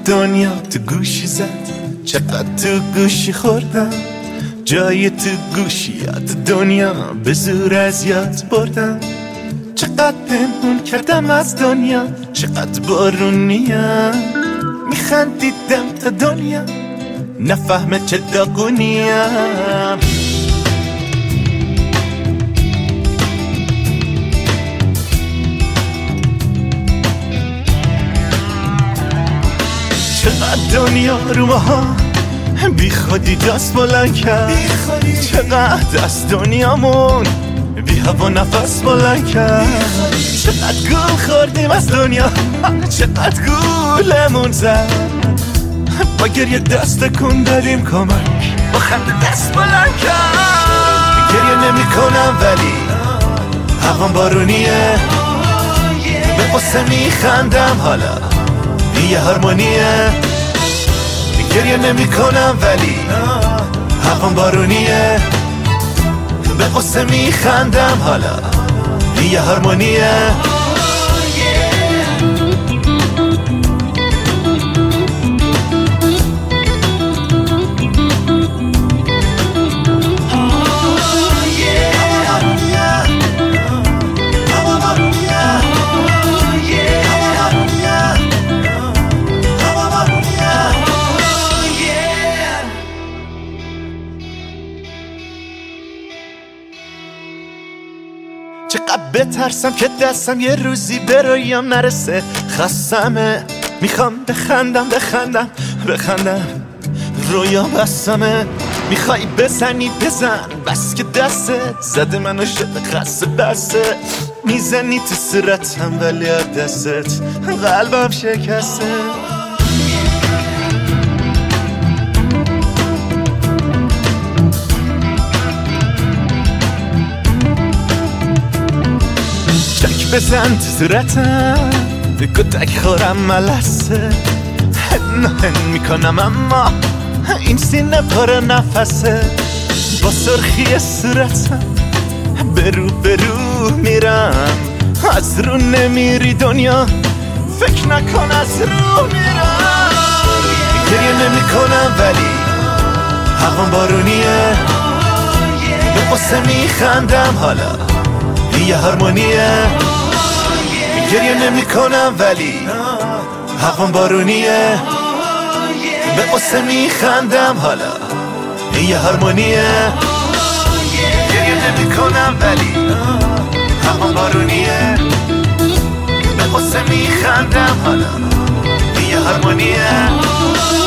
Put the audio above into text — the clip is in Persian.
دنیا تو گوشی زد، چقدر تو گوشی خوردم، جای تو گوشیات دنیا به زور از یاد بردم. چقدر پنهون کردم از دنیا، چقدر بارونیم، میخندیدم تا دنیا نفهمه چه داغونیم. چقدر دنیا رو ماها بی خودی دست بلند کرد، چقدر از دنیامون بی هوا نفس بلند کرد. چقدر گول خوردیم از دنیا، چقدر گولمون زد، با گریه دست کن داریم کمک، با خنده دست بلند کرد. گریه نمی کنم ولی هوام بارونیه، به قصه می خندم حالا یه هارمونیه. گریه نمی کنم ولی هوام بارونیه، به قصه می خندم حالا یه هارمونیه. چقدر بترسم که دستم یه روزی به رویام نرسه، خستمه میخوام بخندم بخندم بخندم، رویا بستمه. میخوای بزنی بزن، بس که دستت زده منو شده خسته بسته، میزنی تو صورتم ولی دستت قلبم شکسته. بزن تو صورتم به کتک خورم ملسه، هن میکنم اما این سینه پر نفسه. با سرخی صورتم برو برو میرم، از رو نمیری دنیا فکر نکن از رو میرم. گریه نمی کنم ولی هوام بارونیه، به قصه میخندم حالا یه هارمونیه. گریه نمی کنم ولی هوام بارونیه، به قصه می خندم حالا یه هارمونیه. گریه نمی کنم ولی هوام بارونیه، به قصه می خندم حالا یه هارمونیه.